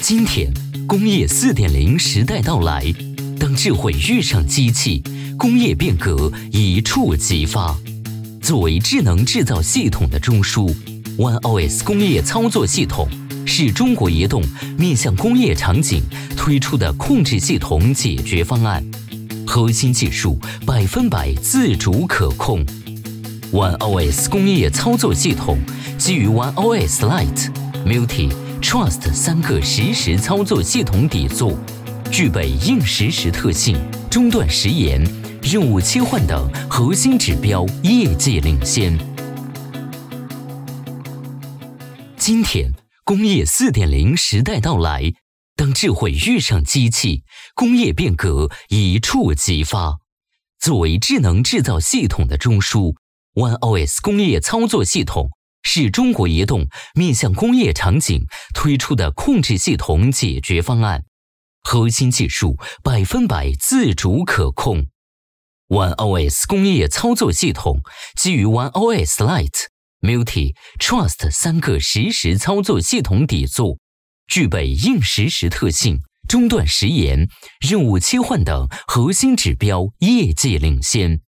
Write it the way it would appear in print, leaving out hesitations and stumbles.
今天，工业4.0时代到来，当智慧遇上机器，工业变革一触即发。作为智能制造系统的中枢，OneOS 工业操作系统是中国移动面向工业场景推出的控制系统解决方案，核心技术100%自主可控。OneOS 工业操作系统基于 OneOS Lite、Multi、Trust 3个实时操作系统底座，具备硬实时特性、中断时延、任务切换等核心指标，业界领先。今天，工业4.0时代到来，当智慧遇上机器，工业变革一触即发。作为智能制造系统的中枢，OneOS 工业操作系统是中国移动面向工业场景推出的控制系统解决方案，核心技术100%自主可控。OneOS 工业操作系统基于 OneOS Lite、Multi、Trust 3个实时操作系统底座，具备硬实时特性、中断时延、任务切换等核心指标，业界领先。